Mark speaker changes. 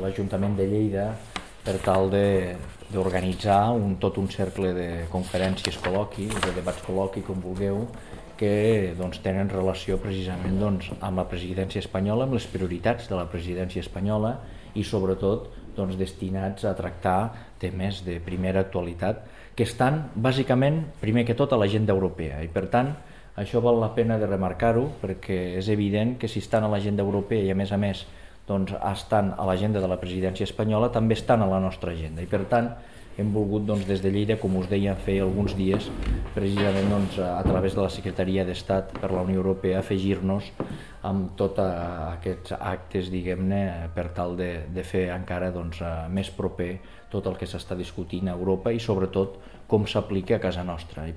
Speaker 1: l'Ajuntament de Lleida per tal d'organitzar tot un cercle de conferències col·loqui, de debats col·loqui, com vulgueu, que tenen relació precisament amb la presidència espanyola, amb les prioritats de la presidència espanyola i sobretot destinats a tractar temes de primera actualitat que estan bàsicament, primer que tot, a l'agenda europea i per tant això val la pena de remarcar-ho perquè és evident que si estan a l'agenda europea i a més estan a l'agenda de la presidència espanyola també estan a la nostra agenda i per tant hem volgut des de Lleida, com us deia, fer alguns dies precisament a través de la Secretaria d'Estat per la Unió Europea afegir-nos amb tots aquests actes, diguem-ne, per tal de fer encara més proper tot el que s'està discutint a Europa i sobretot com s'aplica a casa nostra.